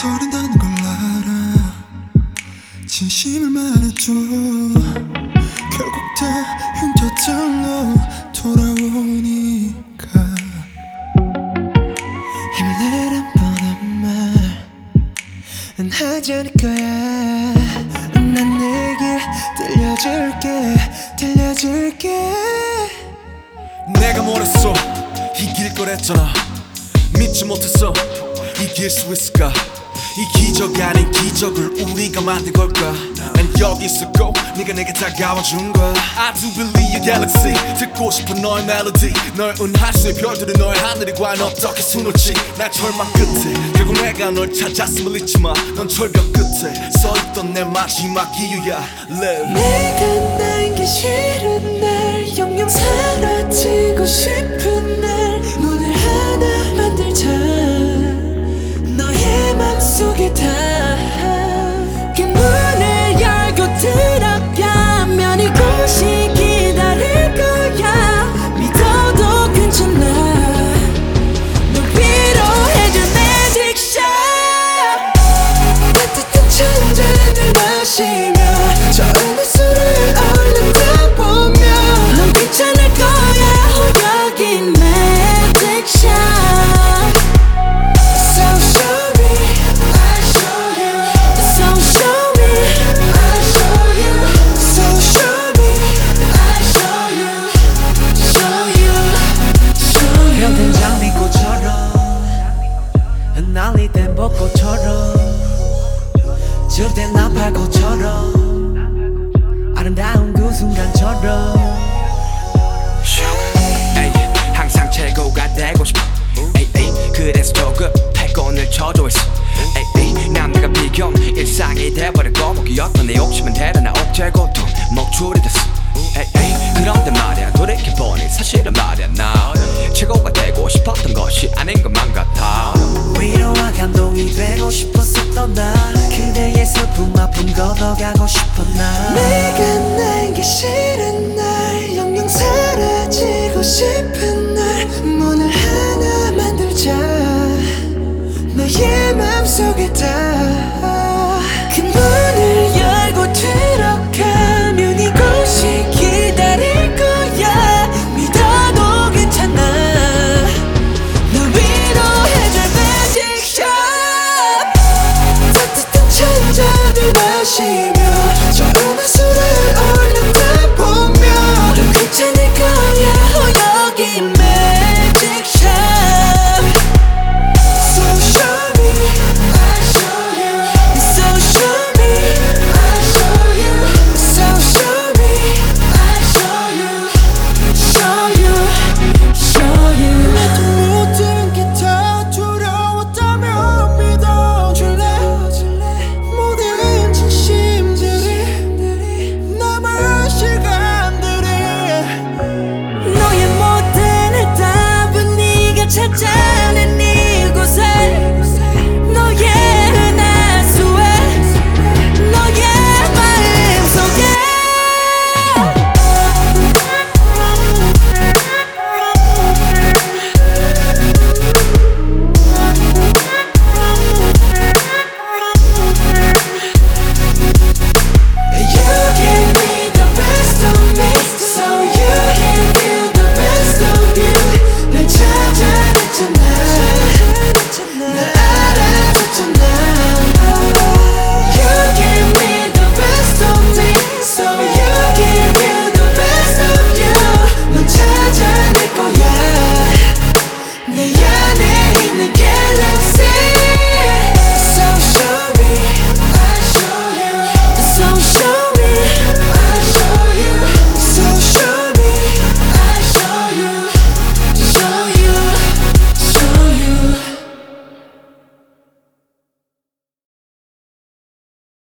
서른다는 걸 알아. 진심을 말해줘. 결국 다 흉터절로 돌아오니까. 힘내란 뻔한 말은 하지 않을 거야. 난 내게 들려줄게. 내가 뭐랬어? 이길 거랬잖아. 믿지 못했어. 이길 수 있을까? 이 기적 아닌 기적을 우리가 만든 걸까? 난 여기 있었고 네가 내게 다가와준 거야. I do believe your galaxy. 듣고 싶은 너의 멜로디. 널 은할 수의 별들은 너의 하늘이 과연 어떻게 수놓지. 날 절망 끝에 결국 내가 널 찾았음을 잊지마. 넌 철벽 끝에 서있던 내 마지막 이유야. Live. 내가 남기 싫은 날, 영영 사라지고 싶은 날, 문을 하나 만들자. 너의 맘속에 다 그 문을 열고 들어가면 이곳이 기다릴 거야. 믿어도 괜찮아. 널 위로해줄 magic shot. 따뜻한 찬잔을 마시며 저음의 술을 얼른 다 보며 넌 괜찮을 거야. 여기 magic shot. So show me, I'll show you. So show me, I'll show you. So show me, I'll show you. Show you, show you. 펴든 장미꽃처럼 흩날리던 벚꽃처럼 줄된 나팔꽃처럼 아름다운 그 순간처럼 에이, 항상 최고가 되고 싶어. 에이, 에이, 그래서 조급해 곤을 쳐줘 있어. 에이, 에이, 남들과 비교는 일상이 돼버리고 목이었던 내 욕심은 대단한 억제 고통 목줄이 됐어. 에이, 에이, 그런데 말야 돌이켜보니 사실은 말야 나 최고가 되고 싶었던 것이 아닌 것만 같아. 위로와 감동이 되고 싶었었던 나 그대의 슬픔 아픔 걷어가고 싶어 나 내가 남기 싫은 날, 영영 사라지고 싶은 날, 문을 하나 만들자. 너의 맘속에 다 그 문을 열고 들어가면 이곳이 기다릴 거야. 믿어도 괜찮아. 널 위로해줄 magic shot. 따뜻한 찬잔을 마시며 저음의 술을 얼른 다 보며 넌 괜찮을 거야. 여기 magic shot. So show me, I'll show you. So show me, I'll show you. So show me, I'll show you. Show you, show you. 나도 모든 게 다 두려웠다면 믿어줄래. 모든 진심들이 남은 시간들이 너의 모든 해답은 네가 찾아.